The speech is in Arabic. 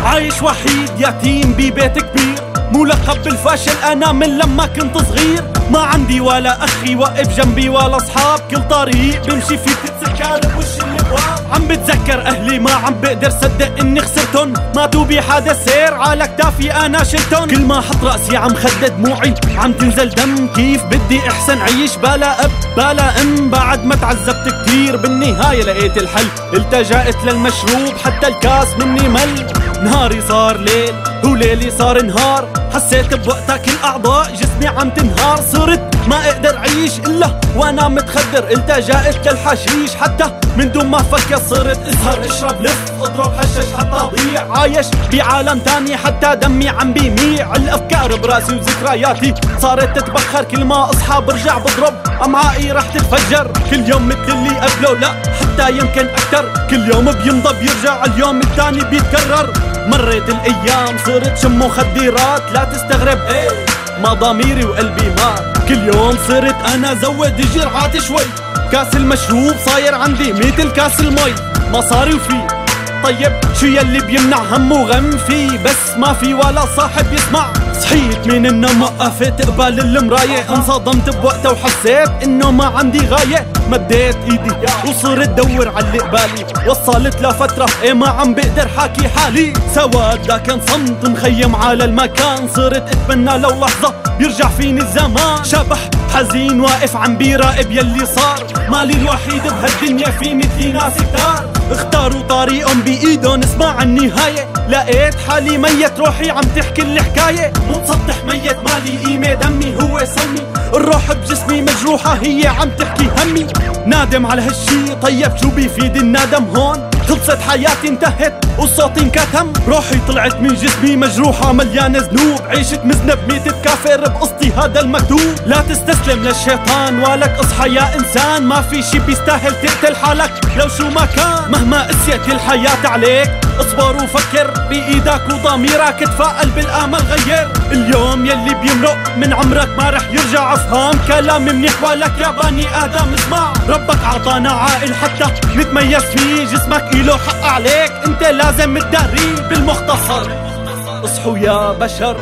عايش وحيد يتيم ببيت كبير، ملقب بالفاشل انا من لما كنت صغير. ما عندي ولا اخي وقف جنبي ولا اصحاب، كل طريق بمشي فيه بتتسكر بوش الابواب. عم بتذكر اهلي ما عم بقدر صدق اني خسرتن، ماتوا بحادث سير على كتافي انا شلتن. كل ما حط راسي عم خدد دموعي عم تنزل دم، كيف بدي احسن عيش بلا اب بلا ام بعد ما تعذبت كتير. بالنهاية لقيت الحل، التجأت للمشروب حتى الكاس مني مل. نهاري صار ليل وليلي صار نهار، حسيت بوقتها كل اعضاء جسمي عم تنهار. صرت ما اقدر اعيش الا وانا متخدر، التجأت للحشيش حتى من دون ما فكر. صرت اسهر اشرب لف اضرب حشش حتى اضيع، عايش بعالم تاني حتى دمي عم بيميع. الافكار براسي وذكرياتي صارت تتبخر، كل ما اصحى برجع بضرب امعائي رح تتفجر. كل يوم مثل اللي قبله لا حتى يمكن اكتر، كل يوم بيمضى بيرجع اليوم التاني بيتكرر. مريت الايام صرت شم مخدرات، لا تستغرب ما ضميري وقلبي مات. كل يوم صرت انا زود جرعات شوي، كاس المشروب صاير عندي مثل كاس المي. مصاري وفي طيب شو يلي بيمنع هم وغم فيه، بس ما في ولا صاحب يسمع. صحيت من النوم وقفت قبال المراية، انصدمت بوقتها وحسيت انه ما عندي غاية. مديت ايدي وصرت دور على اللي قبالي، وصلت لفترة ما عم بقدر حاكي حالي. سواد لكن صمت مخيم على المكان، صرت اتمنى لو لحظة بيرجع فيني الزمان. شبح حزين واقف عم بيراقب يلي صار، مالي الوحيد بهالدنيا في مثلي ناس كتار. اختاروا طريقهم بايدهم اسمع النهاية، لقيت حالي ميت روحي عم تحكي الحكاية. متصدح ميت مالي قيمة دمي هو سمي، الروح بجسمي مجروحة هي عم تحكي همي. نادم على هالشي طيب شو بيفيد الندم هون، خلصت حياتي انتهت وصوتي انكتم. روحي طلعت من جسمي مجروحة مليانة ذنوب، عيشت مذنب ميتة كافر بقصتي هذا المكتوب. لا تستسلم للشيطان ولك اصحى يا انسان، ما في شي بيستاهل تقتل حالك لو شو ما كان. مهما قسيت الحياة عليك اصبر وفكر، بايدك وضميرك تفائل بالامل غير. اليوم يلي بيمرق من عمرك ما رح يرجع، افهم كلام منيح ولك يا بني ادم اسمع. ربك عطانا عائل حتى نتميز فيه، جسمك إله حق عليك انت لازم تداريه. بالمختصر اصحوا يا بشر.